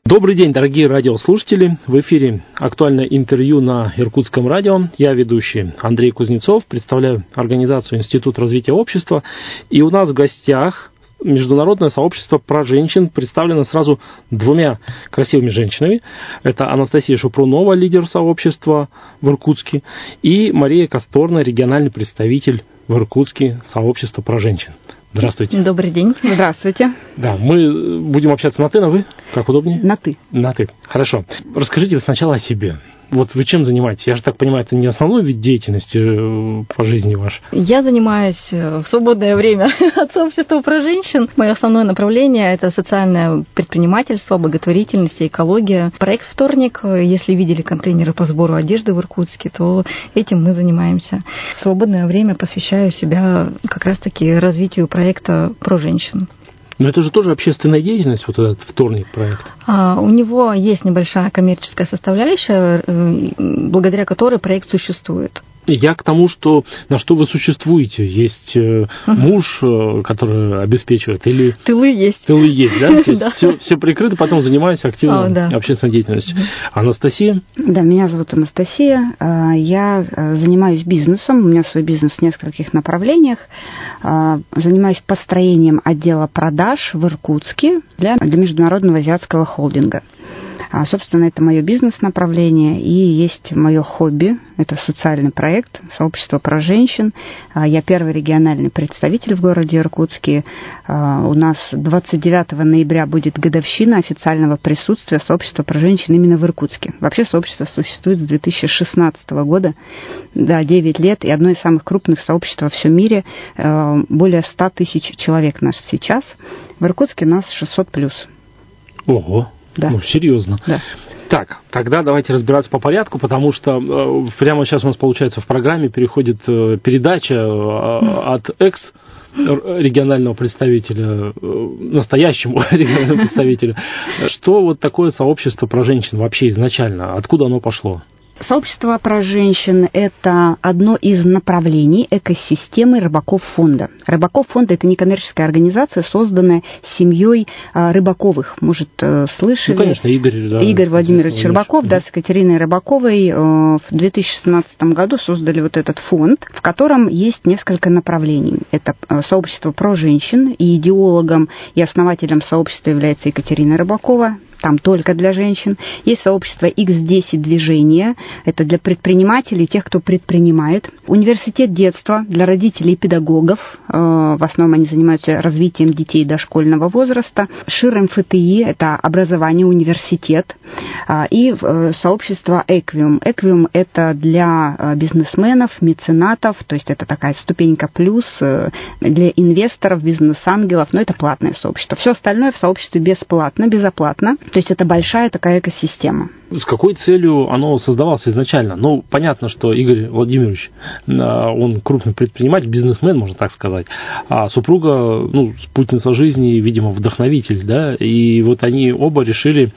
Добрый день, дорогие радиослушатели. В эфире актуальное интервью на Иркутском радио. Я ведущий Андрей Кузнецов, представляю организацию Институт развития общества. И у нас в гостях международное сообщество про женщин, представлено сразу двумя красивыми женщинами. Это Анастасия Шупрунова, лидер сообщества в Иркутске, и Мария Косторна, региональный представитель в Иркутске сообщества про женщин. Здравствуйте. Добрый день. Здравствуйте. Да, мы будем общаться на «ты», на «вы», как удобнее? На «ты». На «ты». Хорошо. Расскажите сначала о себе. Вот вы чем занимаетесь? Я же так понимаю, это не основной вид деятельности по жизни ваш. Я занимаюсь в свободное время от сообщества про женщин. Мое основное направление – это социальное предпринимательство, благотворительность и экология. Проект «Вторник», если видели контейнеры по сбору одежды в Иркутске, то этим мы занимаемся. В свободное время посвящаю себя как раз-таки развитию проекта про женщин. Но это же тоже общественная деятельность, вот этот «Вторник» проект. У него есть небольшая коммерческая составляющая, благодаря которой проект существует. Я к тому, что на что вы существуете. Есть муж, который обеспечивает, или... Тылы есть. Тылы есть, да? То есть все прикрыто, потом занимаюсь активно общественной деятельностью. Анастасия? Да, меня зовут Анастасия. Я занимаюсь бизнесом. У меня свой бизнес в нескольких направлениях. Занимаюсь построением отдела продаж в Иркутске для Международного азиатского холдинга. Собственно, это мое бизнес-направление и есть мое хобби. Это социальный проект «Сообщество про женщин». Я первый региональный представитель в городе Иркутске. У нас 29 ноября будет годовщина официального присутствия «Сообщества про женщин» именно в Иркутске. Вообще сообщество существует с 2016 года. Да, 9 лет. И одно из самых крупных сообществ во всем мире. Более 100 тысяч человек нас сейчас. В Иркутске нас 600+. Ого! Да. Ну, серьезно. Да. Так, тогда давайте разбираться по порядку, потому что прямо сейчас у нас, получается, в программе переходит передача от экс-регионального представителя настоящему региональному представителю. Что вот такое сообщество про женщин вообще изначально? Откуда оно пошло? Сообщество про женщин – это одно из направлений экосистемы Рыбаков фонда. Рыбаков фонда – это некоммерческая организация, созданная семьей Рыбаковых. Может, слышали? Ну, конечно, Игорь. Да, Игорь Владимирович Рыбаков, да, с Екатериной Рыбаковой в 2016 году создали вот этот фонд, в котором есть несколько направлений. Это сообщество про женщин, и идеологом и основателем сообщества является Екатерина Рыбакова. Там только для женщин. Есть сообщество X10 движения. Это для предпринимателей, тех, кто предпринимает. Университет детства для родителей и педагогов. В основном они занимаются развитием детей дошкольного возраста. ШИР МФТИ – это образование, университет. И сообщество Эквиум. Эквиум – это для бизнесменов, меценатов. То есть это такая ступенька плюс для инвесторов, бизнес-ангелов. Но это платное сообщество. Все остальное в сообществе бесплатно, безоплатно. То есть это большая такая экосистема. С какой целью оно создавалось изначально? Ну, понятно, что Игорь Владимирович, он крупный предприниматель, бизнесмен, можно так сказать, а супруга, спутница жизни, видимо, вдохновитель, да, и вот они оба решили,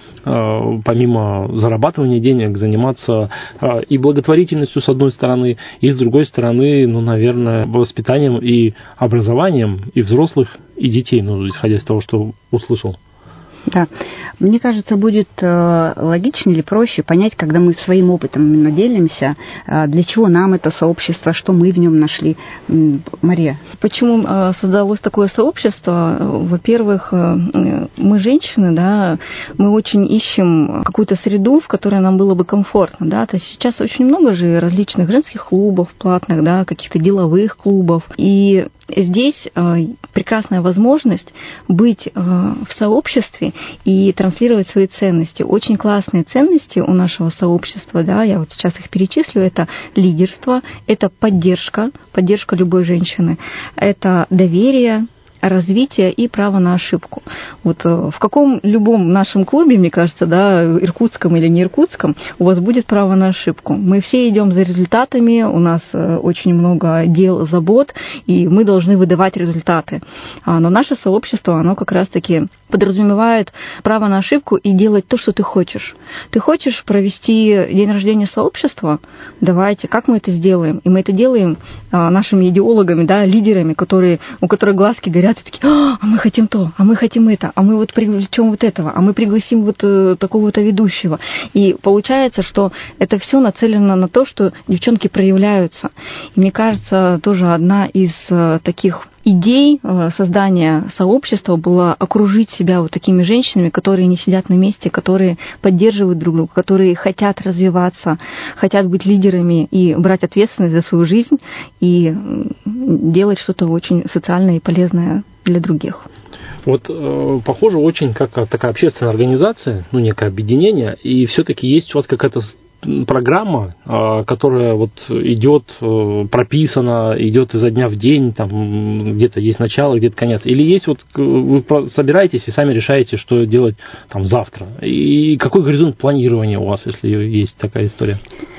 помимо зарабатывания денег, заниматься и благотворительностью, с одной стороны, и с другой стороны, наверное, воспитанием и образованием и взрослых, и детей, исходя из того, что услышал. Да. Мне кажется, будет логичнее или проще понять, когда мы своим опытом именно делимся, для чего нам это сообщество, что мы в нем нашли. Мария. Почему создалось такое сообщество? Во-первых, мы женщины, да, мы очень ищем какую-то среду, в которой нам было бы комфортно, да. То есть сейчас очень много же различных женских клубов платных, да, каких-то деловых клубов. И здесь прекрасная возможность быть в сообществе и транслировать свои ценности. Очень классные ценности у нашего сообщества, да, я вот сейчас их перечислю, это лидерство, это поддержка любой женщины, это доверие, развитие и право на ошибку. Вот в любом нашем клубе, мне кажется, да, иркутском или не иркутском, у вас будет право на ошибку. Мы все идем за результатами, у нас очень много дел, забот, и мы должны выдавать результаты. Но наше сообщество, оно как раз-таки подразумевает право на ошибку и делать то, что ты хочешь. Ты хочешь провести день рождения сообщества? Давайте, как мы это сделаем? И мы это делаем нашими идеологами, да, лидерами, у которых глазки горят сидят и такие: а мы хотим то, а мы хотим это, а мы вот привлечем вот этого, а мы пригласим вот такого-то ведущего. И получается, что это все нацелено на то, что девчонки проявляются. И мне кажется, тоже одна из таких идей создания сообщества была окружить себя вот такими женщинами, которые не сидят на месте, которые поддерживают друг друга, которые хотят развиваться, хотят быть лидерами и брать ответственность за свою жизнь и делать что-то очень социальное и полезное для других. Вот похоже очень как такая общественная организация, некое объединение, и все-таки есть у вас какая-то программа, которая вот идет, прописана, идет изо дня в день, там где-то есть начало, где-то конец, или есть вот вы собираетесь и сами решаете, что делать там завтра, и какой горизонт планирования у вас, если есть такая история?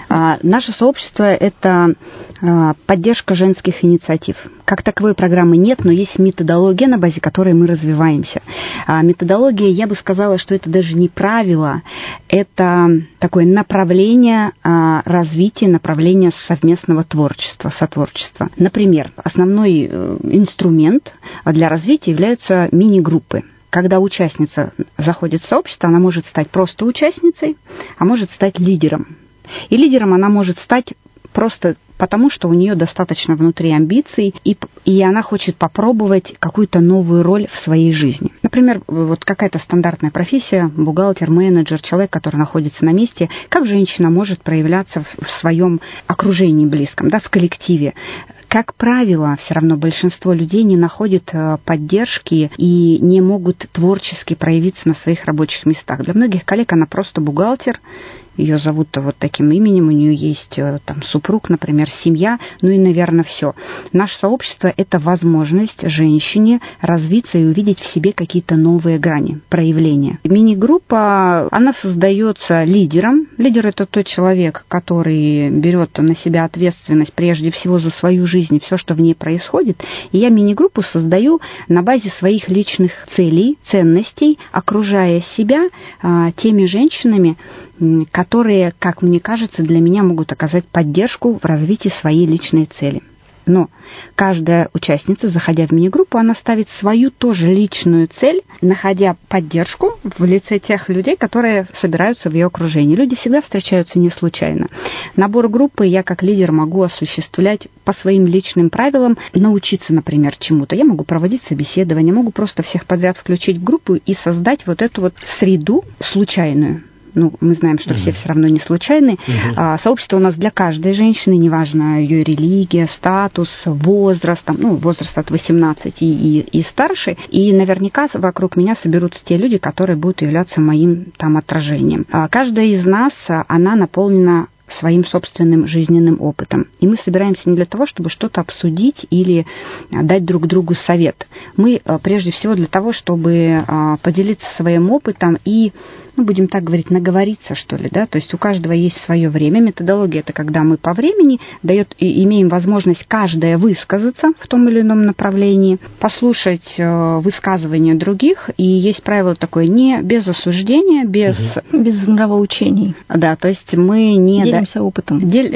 Наше сообщество – это поддержка женских инициатив. Как таковой программы нет, но есть методология, на базе которой мы развиваемся. Методология, я бы сказала, что это даже не правило, это такое направление развития, направление совместного творчества, сотворчества. Например, основной инструмент для развития являются мини-группы. Когда участница заходит в сообщество, она может стать просто участницей, а может стать лидером. И лидером она может стать просто потому, что у нее достаточно внутри амбиций, и она хочет попробовать какую-то новую роль в своей жизни. Например, вот какая-то стандартная профессия, бухгалтер, менеджер, человек, который находится на месте. Как женщина может проявляться в своем окружении близком, в коллективе? Как правило, все равно большинство людей не находят поддержки и не могут творчески проявиться на своих рабочих местах. Для многих коллег она просто бухгалтер, ее зовут вот таким именем, у нее есть там супруг, например, семья, и, наверное, все. Наше сообщество – это возможность женщине развиться и увидеть в себе какие-то новые грани, проявления. Мини-группа, она создается лидером. Лидер – это тот человек, который берет на себя ответственность прежде всего за свою жизнь и все, что в ней происходит. И я мини-группу создаю на базе своих личных целей, ценностей, окружая себя теми женщинами, которые, как мне кажется, для меня могут оказать поддержку в развитии своей личной цели. Но каждая участница, заходя в мини-группу, она ставит свою тоже личную цель, находя поддержку в лице тех людей, которые собираются в ее окружении. Люди всегда встречаются не случайно. Набор группы я как лидер могу осуществлять по своим личным правилам, научиться, например, чему-то. Я могу проводить собеседование, могу просто всех подряд включить в группу и создать вот эту вот среду случайную. Мы знаем, что все равно не случайны. Сообщество у нас для каждой женщины, неважно ее религия, статус, возраст, возраст от 18 и старше. И наверняка вокруг меня соберутся те люди, которые будут являться моим отражением. Каждая из нас, она наполнена своим собственным жизненным опытом. И мы собираемся не для того, чтобы что-то обсудить или дать друг другу совет. Мы прежде всего для того, чтобы поделиться своим опытом и, будем так говорить, наговориться, что ли, То есть у каждого есть свое время. Методология – это когда мы по времени имеем возможность каждая высказаться в том или ином направлении, послушать высказывания других. И есть правило такое: не без осуждения, без нравоучений. То есть мы не делимся опытом.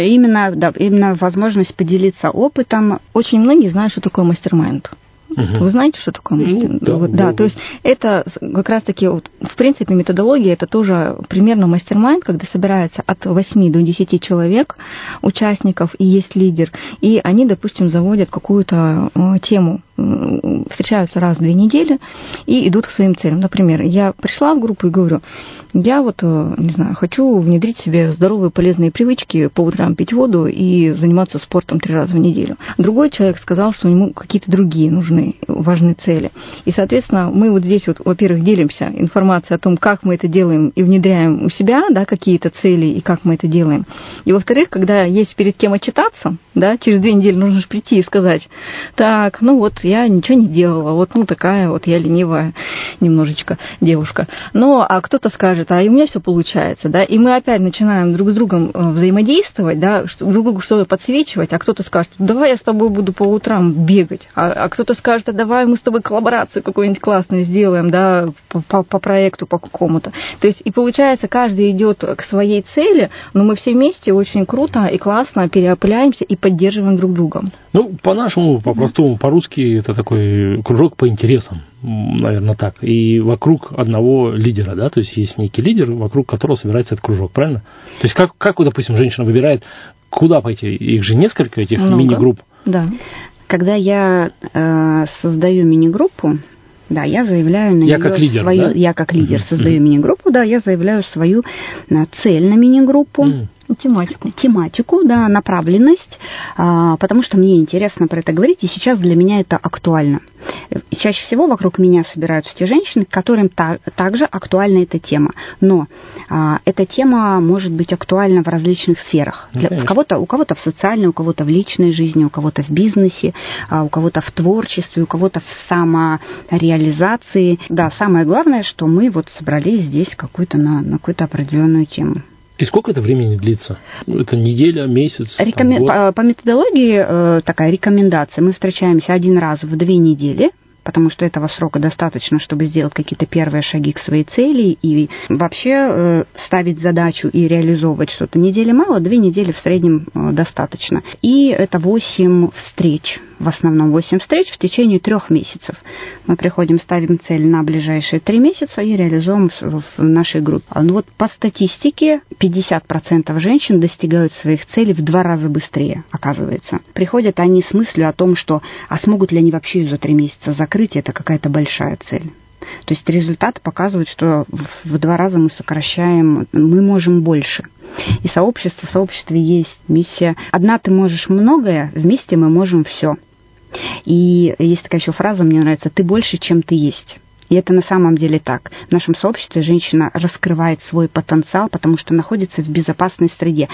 Именно возможность поделиться опытом. Очень многие знают, что такое мастер-майнд. Вы знаете, что такое мастер-майнд? Да, то есть это как раз-таки, в принципе, методология, это тоже примерно мастер-майнд, когда собирается от 8 до 10 человек, участников, и есть лидер, и они, допустим, заводят какую-то тему, встречаются раз в 2 недели и идут к своим целям. Например, я пришла в группу и говорю: я хочу внедрить в себе здоровые полезные привычки, по утрам пить воду и заниматься спортом 3 раза в неделю. Другой человек сказал, что ему какие-то другие важные цели. И, соответственно, мы вот здесь во-первых, делимся информацией о том, как мы это делаем и внедряем у себя, какие-то цели и как мы это делаем. И, во-вторых, когда есть перед кем отчитаться, через 2 недели нужно же прийти и сказать: так, я ничего не делала, такая я ленивая немножечко девушка. А кто-то скажет: и у меня все получается, и мы опять начинаем друг с другом взаимодействовать, друг другу что-то подсвечивать, а кто-то скажет: давай я с тобой буду по утрам бегать, а кто-то скажет: давай мы с тобой коллаборацию какую-нибудь классную сделаем, по проекту, по какому-то. То есть, и получается, каждый идет к своей цели, но мы все вместе очень круто и классно переопыляемся и поддерживаем друг друга. По-нашему, по-простому, по-русски группы – это такой кружок по интересам, наверное, так. И вокруг одного лидера, да, то есть есть некий лидер, вокруг которого собирается этот кружок, правильно? То есть как допустим, женщина выбирает, куда пойти? Их же несколько, этих мини-групп. Да. Когда я создаю мини-группу, да, я заявляю на я как лидер, свою... Да? Я как лидер создаю мини-группу, да, я заявляю свою цель на мини-группу. Тематику, да, направленность, потому что мне интересно про это говорить, и сейчас для меня это актуально. Чаще всего вокруг меня собираются те женщины, которым также актуальна эта тема. Но эта тема может быть актуальна в различных сферах. У кого-то в социальной, у кого-то в личной жизни, у кого-то в бизнесе, у кого-то в творчестве, у кого-то в самореализации. Да, самое главное, что мы вот собрались здесь на какую-то определенную тему. И сколько это времени длится? Это неделя, месяц? По методологии такая рекомендация. Мы встречаемся один раз в 2 недели, потому что этого срока достаточно, чтобы сделать какие-то первые шаги к своей цели и вообще ставить задачу и реализовывать что-то. Недели мало, 2 недели в среднем достаточно. И это 8 встреч. В основном 8 встреч в течение 3 месяцев. Мы приходим, ставим цель на ближайшие 3 месяца и реализуем в нашей группе. Вот по статистике 50% женщин достигают своих целей в 2 раза быстрее, оказывается. Приходят они с мыслью о том, что смогут ли они вообще ее за 3 месяца закрыть, это какая-то большая цель. То есть результаты показывают, что в 2 раза мы сокращаем, мы можем больше. И в сообществе есть миссия. Одна ты можешь многое, вместе мы можем все. И есть такая еще фраза, мне нравится: ты больше, чем ты есть. И это на самом деле так. В нашем сообществе женщина раскрывает свой потенциал, потому что находится в безопасной среде.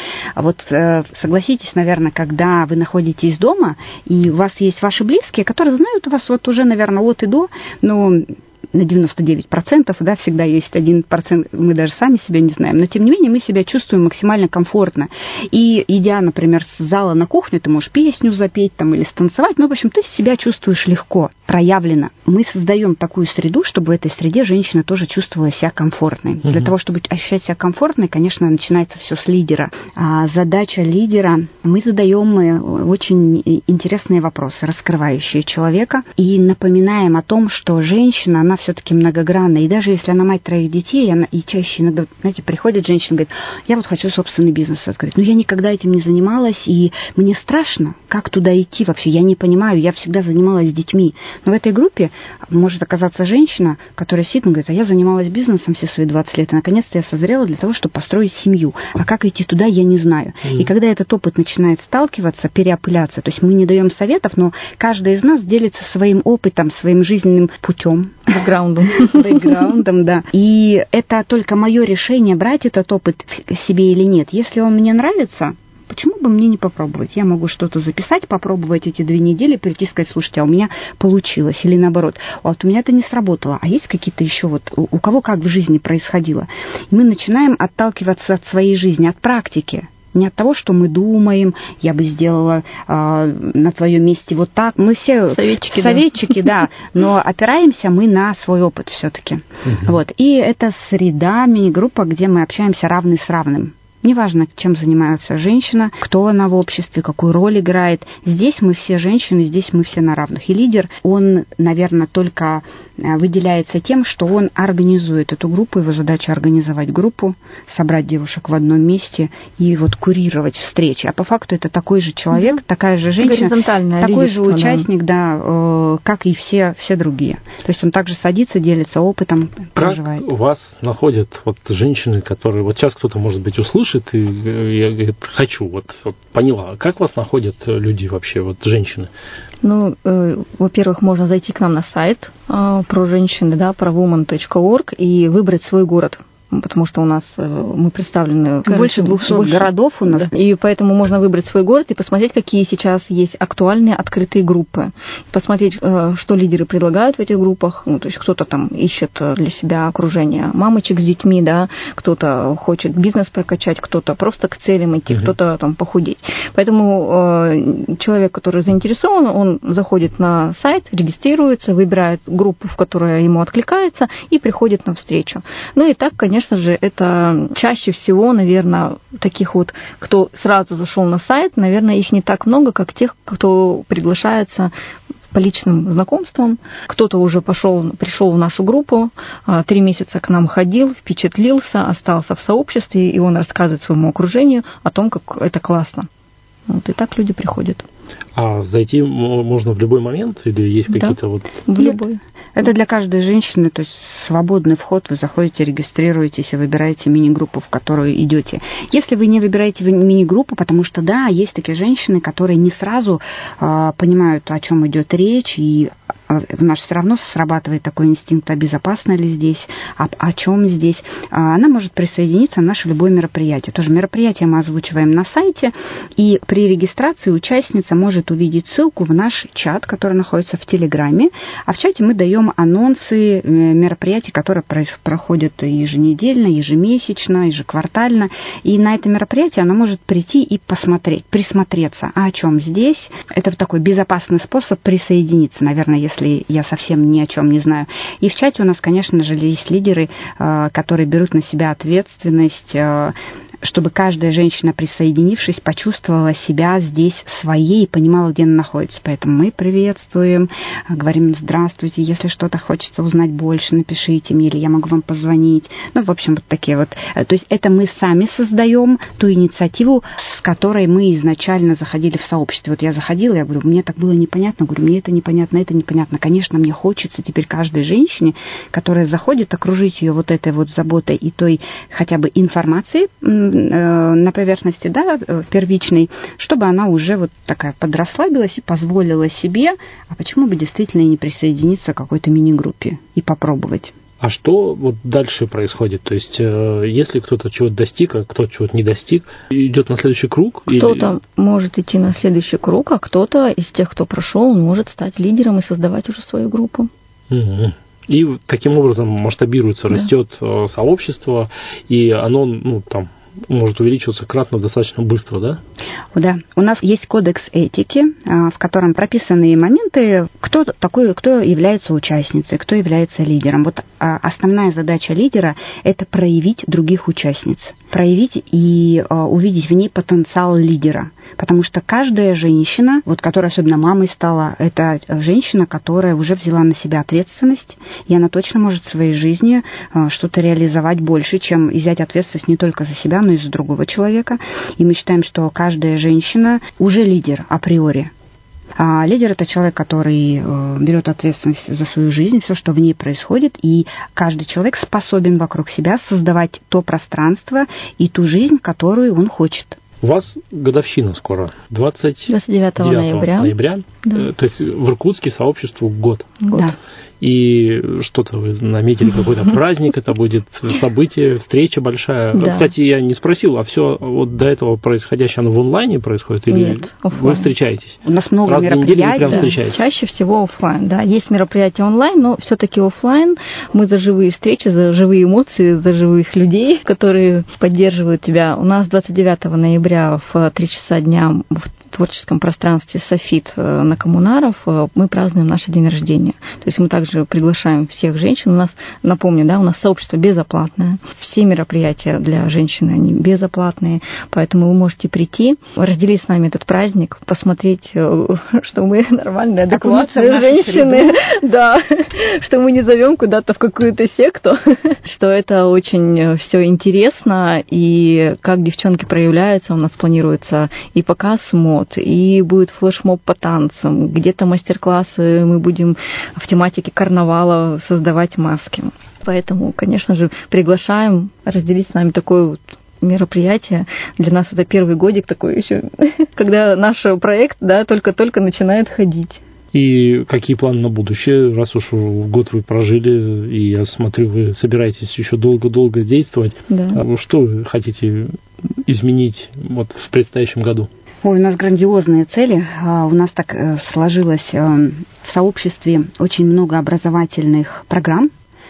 Согласитесь, наверное, когда вы находитесь дома, и у вас есть ваши близкие, которые знают вас уже, наверное, от и до, но на 99%, да, всегда есть 1%, мы даже сами себя не знаем, но тем не менее мы себя чувствуем максимально комфортно. И идя, например, с зала на кухню, ты можешь песню запеть там, или станцевать, в общем, ты себя чувствуешь легко, проявленно. Мы создаем такую среду, чтобы в этой среде женщина тоже чувствовала себя комфортной. Для того, чтобы ощущать себя комфортной, конечно, начинается все с лидера. Задача лидера, мы задаем очень интересные вопросы, раскрывающие человека, и напоминаем о том, что женщина, она все-таки многогранная. И даже если она мать 3 детей, и чаще иногда, знаете, приходит женщина и говорит: я вот хочу собственный бизнес открыть. Но я никогда этим не занималась, и мне страшно, как туда идти вообще. Я не понимаю, я всегда занималась детьми. Но в этой группе может оказаться женщина, которая сидит и говорит: я занималась бизнесом все свои 20 лет, и наконец-то я созрела для того, чтобы построить семью. А как идти туда, я не знаю. И когда этот опыт начинает сталкиваться, переопыляться, то есть мы не даем советов, но каждый из нас делится своим опытом, своим жизненным путем. Бэкграундом, да. И это только мое решение, брать этот опыт себе или нет. Если он мне нравится, почему бы мне не попробовать? Я могу что-то записать, попробовать эти 2 недели, прийти и сказать: слушайте, а у меня получилось. Или наоборот: у меня это не сработало. А есть какие-то еще у кого как в жизни происходило? И мы начинаем отталкиваться от своей жизни, от практики. Не от того, что мы думаем, я бы сделала на твоем месте вот так. Мы все советчики, да, но опираемся мы на свой опыт все-таки. И это среда, мини-группа, где мы общаемся равный с равным. Неважно, чем занимается женщина, кто она в обществе, какую роль играет. Здесь мы все женщины, здесь мы все на равных. И лидер, он, наверное, только выделяется тем, что он организует эту группу. Его задача — организовать группу, собрать девушек в одном месте и курировать встречи. А по факту это такой же человек, такая же женщина, такой же участник, да, как и все другие. То есть он также садится, делится опытом, проживает. Как вас находят женщины, которые... сейчас кто-то, может быть, услышит, и я говорю: хочу, поняла. Как вас находят люди вообще, женщины? Во-первых, можно зайти к нам на сайт про женщины, да, prowoman.org, и выбрать свой город. Потому что у нас мы представлены больше 200 городов у нас. Да, и поэтому можно выбрать свой город и посмотреть, какие сейчас есть актуальные открытые группы. Посмотреть, что лидеры предлагают в этих группах. То есть кто-то там ищет для себя окружение мамочек с детьми, да, кто-то хочет бизнес прокачать, кто-то просто к целям идти, кто-то там похудеть. Поэтому человек, который заинтересован, он заходит на сайт, регистрируется, выбирает группу, в которой ему откликается, и приходит на встречу. И так, конечно же, это чаще всего, наверное, таких кто сразу зашел на сайт, наверное, их не так много, как тех, кто приглашается по личным знакомствам. Кто-то уже пришел в нашу группу, 3 месяца к нам ходил, впечатлился, остался в сообществе, и он рассказывает своему окружению о том, как это классно. Вот и так люди приходят. А зайти можно в любой момент или есть какие-то вот... в любой. Это для каждой женщины, то есть свободный вход, вы заходите, регистрируетесь и выбираете мини-группу, в которую идете. Если вы не выбираете мини-группу, потому что, да, есть такие женщины, которые не сразу понимают, о чем идет речь, и в нас все равно срабатывает такой инстинкт, а безопасно ли здесь, о чем здесь. Она может присоединиться на наше любое мероприятие. Тоже мероприятие мы озвучиваем на сайте, и при регистрации участница может увидеть ссылку в наш чат, который находится в Телеграме, а в чате мы даем анонсы мероприятий, которые проходят еженедельно, ежемесячно, ежеквартально, и на это мероприятие она может прийти и посмотреть, присмотреться, о чем здесь. Это такой безопасный способ присоединиться, наверное, если я совсем ни о чем не знаю. И в чате у нас, конечно же, есть лидеры, которые берут на себя ответственность, чтобы каждая женщина, присоединившись, почувствовала себя здесь своей и понимала, где она находится. Поэтому мы приветствуем, говорим «Здравствуйте, если что-то хочется узнать больше, напишите мне, или я могу вам позвонить». Ну, в общем, вот такие вот. То есть это мы сами создаем ту инициативу, с которой мы изначально заходили в сообщество. Вот я заходила, я говорю, мне так было непонятно, говорю, мне это непонятно. Конечно, мне хочется теперь каждой женщине, которая заходит, окружить ее вот этой вот заботой и той хотя бы информацией на поверхности, да, первичной, чтобы она уже вот такая подрасслабилась и позволила себе, а почему бы действительно и не присоединиться к какой-то мини-группе и попробовать. А что вот дальше происходит? То есть, если кто-то чего-то достиг, а кто-то чего-то не достиг, идет на следующий круг? Кто-то может идти на следующий круг, а кто-то из тех, кто прошел, может стать лидером и создавать уже свою группу. Угу. И таким образом масштабируется, растет сообщество, и оно, может увеличиваться кратно достаточно быстро, да? Да. У нас есть кодекс этики, в котором прописаны моменты, кто является участницей, кто является лидером. Вот основная задача лидера – это проявить других участниц, проявить и увидеть в ней потенциал лидера. Потому что каждая женщина, вот которая особенно мамой стала, это женщина, которая уже взяла на себя ответственность, и она точно может в своей жизни что-то реализовать больше, чем взять ответственность не только за себя, но и за другого человека. И мы считаем, что каждая женщина уже лидер априори. А лидер – это человек, который берет ответственность за свою жизнь, все, что в ней происходит, и каждый человек способен вокруг себя создавать то пространство и ту жизнь, которую он хочет. У вас годовщина скоро, 29 ноября. Да. То есть в Иркутске сообществу год. Да. И что-то вы наметили, какой-то праздник, это будет событие, встреча большая. Да. Кстати, я не спросил, а все вот до этого происходящее, оно в онлайне происходит? Или нет, офлайн. Вы встречаетесь? У нас много мероприятий. Встречаетесь? Чаще всего офлайн, да. Есть мероприятия онлайн, но все-таки офлайн. Мы за живые встречи, за живые эмоции, за живых людей, которые поддерживают тебя. У нас 29 ноября в 3 часа дня в творческом пространстве «Софит» на Коммунаров мы празднуем наш день рождения. То есть мы также приглашаем всех женщин. У нас, напомню, да, у нас сообщество безоплатное. Все мероприятия для женщин, они безоплатные. Поэтому вы можете прийти, разделить с нами этот праздник, посмотреть, что мы нормальные, адекватные женщины. Да, что мы не зовем куда-то в какую-то секту, что это очень все интересно. И как девчонки проявляются, у нас планируется и показ мод, и будет флешмоб по танцам, где-то мастер-классы, мы будем в тематике карнавала создавать маски. Поэтому, конечно же, приглашаем разделить с нами такое вот мероприятие. Для нас это первый годик такой еще, когда наш проект, да, только-только начинает ходить. И какие планы на будущее, раз уж год вы прожили, и я смотрю, вы собираетесь еще долго-долго действовать. Да. Что вы хотите изменить вот в предстоящем году? Ой, у нас грандиозные цели. У нас так сложилось в сообществе очень много образовательных программ,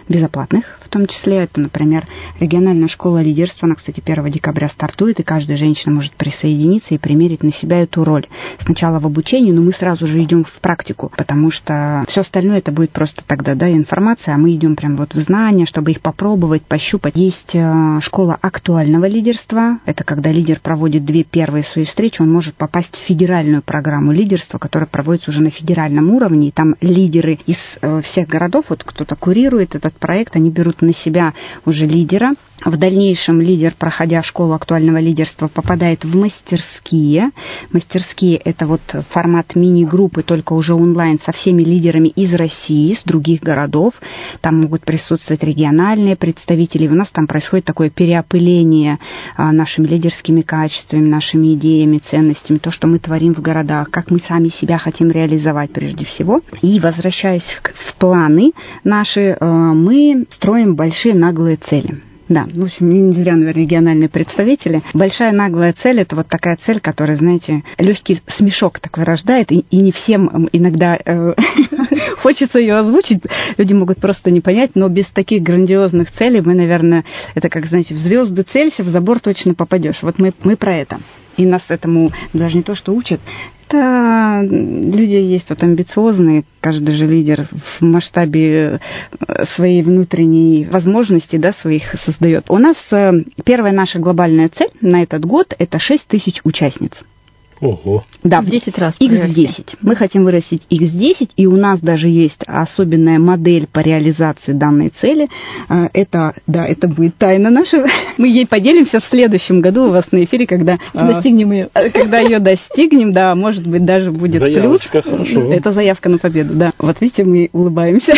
безоплатных, в том числе. Это, например, региональная школа лидерства. Она, кстати, 1 декабря стартует, и каждая женщина может присоединиться и примерить на себя эту роль. Сначала в обучении, но мы сразу же идем в практику, потому что все остальное это будет просто тогда, да, информация, а мы идем прям вот в знания, чтобы их попробовать, пощупать. Есть школа актуального лидерства. Это когда лидер проводит 2 первые свои встречи, он может попасть в федеральную программу лидерства, которая проводится уже на федеральном уровне, и там лидеры из всех городов, вот кто-то курирует этот проект, они берут на себя уже лидера. В дальнейшем лидер, проходя школу актуального лидерства, попадает в мастерские. Мастерские – это вот формат мини-группы, только уже онлайн, со всеми лидерами из России, с других городов. Там могут присутствовать региональные представители. У нас там происходит такое переопыление нашими лидерскими качествами, нашими идеями, ценностями, то, что мы творим в городах, как мы сами себя хотим реализовать прежде всего. И, возвращаясь в планы наши, мы строим большие наглые цели. Да, в общем, не зря, наверное, региональные представители. Большая наглая цель – это вот такая цель, которая, знаете, легкий смешок такой рождает, и не всем иногда хочется ее озвучить. Люди могут просто не понять, но без таких грандиозных целей мы, наверное, это как, знаете, в звезды целься, в забор точно попадешь. Вот мы про это. И нас этому даже не то, что учат, это люди есть вот амбициозные, каждый же лидер в масштабе своей внутренней возможности, да, своих создает. У нас первая наша глобальная цель на этот год – это 6 тысяч участниц. Ого. Да, в 10 раз. X10. Мы хотим вырастить X10, и у нас даже есть особенная модель по реализации данной цели. Это будет тайна наша. Мы ей поделимся в следующем году у вас на эфире, когда достигнем ее. Когда ее достигнем, да, может быть, даже будет заявочка, плюс. Хорошо. Это заявка на победу, да. Вот видите, мы улыбаемся.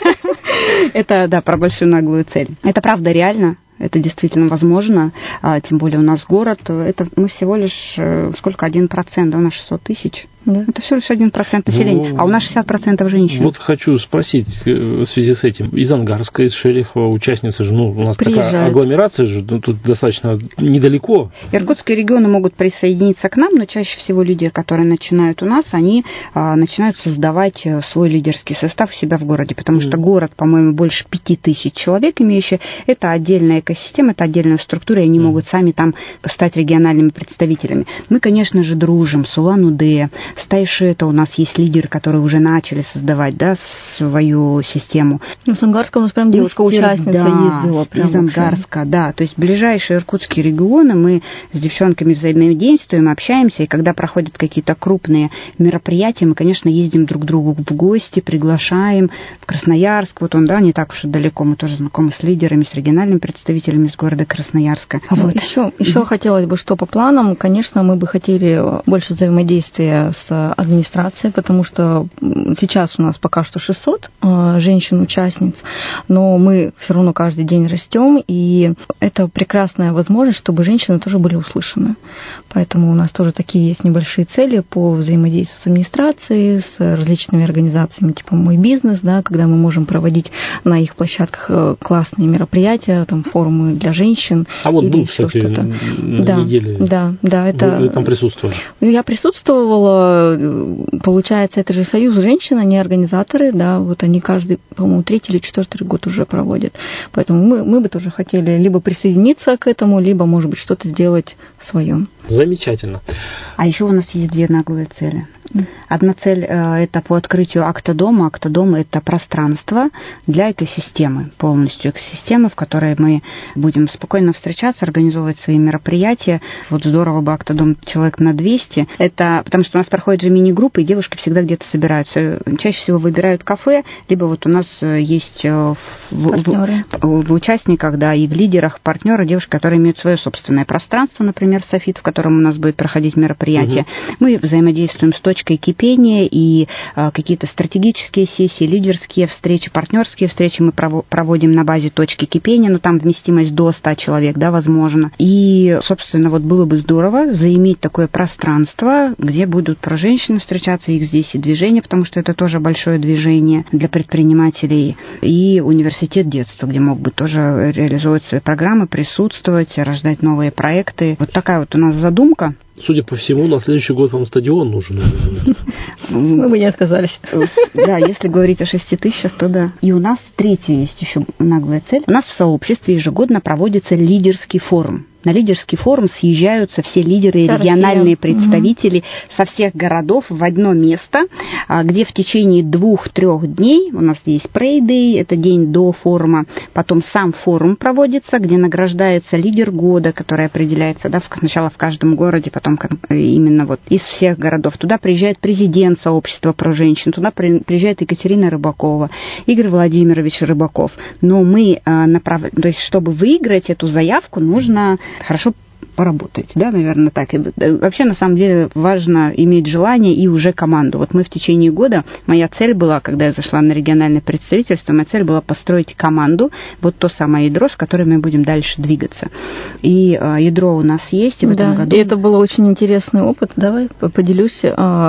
Это, да, про большую наглую цель. Это правда реально. Это действительно возможно, тем более у нас город. Это мы всего лишь, 1%, да, у нас 600 тысяч. Да. Это всего лишь 1% населения, а у нас 60% женщин. Вот хочу спросить в связи с этим. Из Ангарска, из Шелихова участницы же, у нас приезжают. Такая агломерация же, тут достаточно недалеко. Иркутские регионы могут присоединиться к нам, но чаще всего лидеры, которые начинают у нас, они начинают создавать свой лидерский состав у себя в городе, потому что город, по-моему, больше 5000 человек имеющий, это отдельная экосистема, это отдельная структура, и они могут сами там стать региональными представителями. Мы, конечно же, дружим с Улан-Удэ, с Тайшета у нас есть лидеры, которые уже начали создавать, да, свою систему. Ну, с Ангарска у нас прям девушка-участница ездила. Прям из Ангарска, да. То есть ближайшие иркутские регионы мы с девчонками взаимодействуем, общаемся, и когда проходят какие-то крупные мероприятия, мы, конечно, ездим друг к другу в гости, приглашаем в Красноярск. Вот он, да, не так уж и далеко. Мы тоже знакомы с лидерами, с региональными представителями из города Красноярска. Вот. Еще хотелось бы, что по планам, конечно, мы бы хотели больше взаимодействия с администрацией, потому что сейчас у нас пока что 600 женщин-участниц, но мы все равно каждый день растем, и это прекрасная возможность, чтобы женщины тоже были услышаны. Поэтому у нас тоже такие есть небольшие цели по взаимодействию с администрацией, с различными организациями, типа «Мой бизнес», да, когда мы можем проводить на их площадках классные мероприятия, там, форумы для женщин. А вот был, кстати, на неделе. Да, это... Вы там присутствовали? Я присутствовала. Получается, это же союз женщин, они организаторы, да, вот они каждый, по-моему, 3-й или 4-й год уже проводят. Поэтому мы бы тоже хотели либо присоединиться к этому, либо, может быть, что-то сделать свое. Замечательно. А еще у нас есть 2 наглые цели. Одна цель – это по открытию Актодома. Актодом – это пространство для экосистемы, полностью экосистемы, в которой мы будем спокойно встречаться, организовывать свои мероприятия. Вот здорово бы Актодом человек на 200. Это потому что у нас проходят же мини-группы, и девушки всегда где-то собираются. Чаще всего выбирают кафе, либо вот у нас есть в участниках, да, и в лидерах партнеры, девушки, которые имеют свое собственное пространство, например, Софит, в котором у нас будет проходить мероприятие. Мы взаимодействуем с точкой кипения, и какие-то стратегические сессии, лидерские встречи, партнерские встречи мы проводим на базе точки кипения, но там вместимость до 100 человек, да, возможно. И, собственно, вот было бы здорово заиметь такое пространство, где будут про женщин встречаться, их здесь и движение, потому что это тоже большое движение для предпринимателей, и университет детства, где мог бы тоже реализовывать свои программы, присутствовать, рождать новые проекты. Вот такая вот у нас задумка. судя по всему, на следующий год вам стадион нужен. Мы бы не отказались. Да, если говорить о 6 тысячах, то да. И у нас третья есть еще наглая цель. У нас в сообществе ежегодно проводится лидерский форум. На лидерский форум съезжаются все лидеры и региональные представители со всех городов в одно место, где в течение 2-3 дней, у нас есть Prey-Day, это день до форума, потом сам форум проводится, где награждается лидер года, который определяется, да, сначала в каждом городе, потом именно вот из всех городов. Туда приезжает президент сообщества про женщин, туда приезжает Екатерина Рыбакова, Игорь Владимирович Рыбаков. Но мы то есть, чтобы выиграть эту заявку, нужно хорошо поработать, да, наверное, так. И вообще, на самом деле, важно иметь желание и уже команду. Вот мы в течение года, моя цель была, когда я зашла на региональное представительство, моя цель была построить команду, вот то самое ядро, с которым мы будем дальше двигаться. И ядро у нас есть, и в этом году... И это был очень интересный опыт. Давай поделюсь.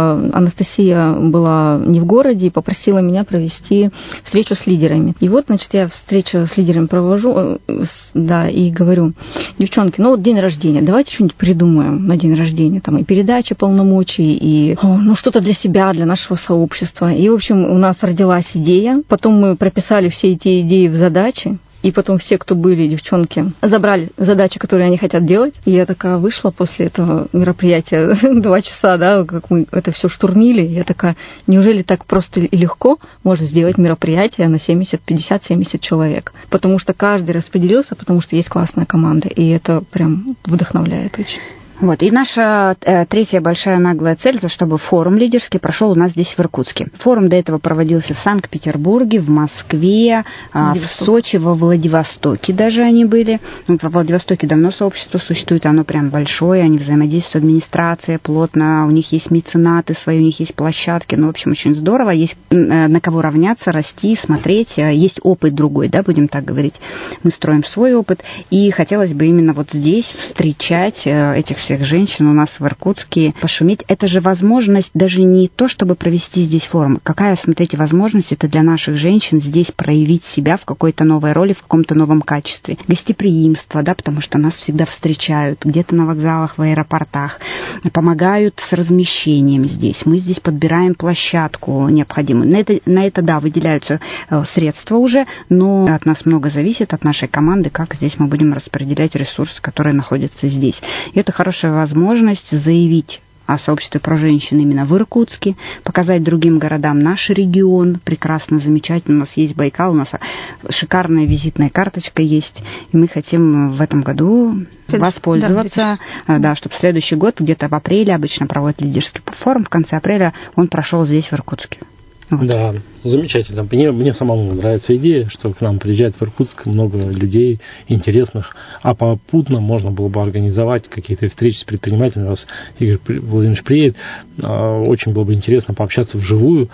Анастасия была не в городе и попросила меня провести встречу с лидерами. И вот, значит, я встречу с лидерами провожу, да, и говорю: девчонки, ну вот день рождения, давайте что-нибудь придумаем на день рождения, там и передача полномочий, и что-то для себя, для нашего сообщества. И, в общем, у нас родилась идея, потом мы прописали все эти идеи в задачи, и потом все, кто были, девчонки, забрали задачи, которые они хотят делать. И я такая вышла после этого мероприятия 2 часа, да, как мы это все штурмили. Я такая: неужели так просто и легко можно сделать мероприятие на 50-70 человек? Потому что каждый распределился, потому что есть классная команда. И это прям вдохновляет очень. Вот. И наша третья большая наглая цель, чтобы форум лидерский прошел у нас здесь, в Иркутске. Форум до этого проводился в Санкт-Петербурге, в Москве, в Сочи, во Владивостоке даже они были. Во Владивостоке давно сообщество существует, оно прям большое, они взаимодействуют с администрацией плотно, у них есть меценаты свои, у них есть площадки, ну, в общем, очень здорово, есть на кого равняться, расти, смотреть, есть опыт другой, да, будем так говорить. Мы строим свой опыт, и хотелось бы именно вот здесь встречать этих всех женщин у нас в Иркутске, пошуметь. Это же возможность даже не то, чтобы провести здесь форум. Какая, смотрите, возможность это для наших женщин здесь проявить себя в какой-то новой роли, в каком-то новом качестве. Гостеприимство, да, потому что нас всегда встречают где-то на вокзалах, в аэропортах, помогают с размещением здесь. Мы здесь подбираем площадку необходимую. На это, да, выделяются средства уже, но от нас много зависит, от нашей команды, как здесь мы будем распределять ресурсы, которые находятся здесь. И это хорошая возможность заявить о сообществе про женщин именно в Иркутске, показать другим городам наш регион, прекрасно, замечательно, у нас есть Байкал, у нас шикарная визитная карточка есть, и мы хотим в этом году воспользоваться, да, чтобы в следующий год, где-то в апреле, обычно проводят лидерский форум, в конце апреля он прошел здесь, в Иркутске. Вот. Да, замечательно. Мне самому нравится идея, что к нам приезжает в Иркутск много людей интересных, а попутно можно было бы организовать какие-то встречи с предпринимателями. Раз Игорь Владимирович приедет, очень было бы интересно пообщаться вживую,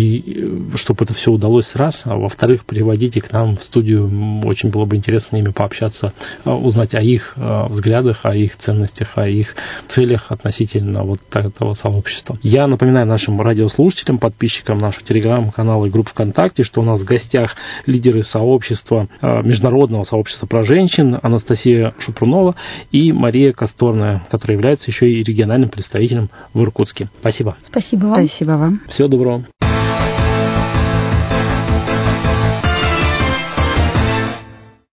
и чтобы это все удалось раз, а во-вторых, приводите к нам в студию, очень было бы интересно с ними пообщаться, узнать о их взглядах, о их ценностях, о их целях относительно вот этого сообщества. Я напоминаю нашим радиослушателям, подписчикам нашего телеграм-канала и групп ВКонтакте, что у нас в гостях лидеры сообщества, международного сообщества про женщин Анастасия Шупрунова и Мария Косторная, которая является еще и региональным представителем в Иркутске. Спасибо. Спасибо вам. Спасибо вам. Всего доброго.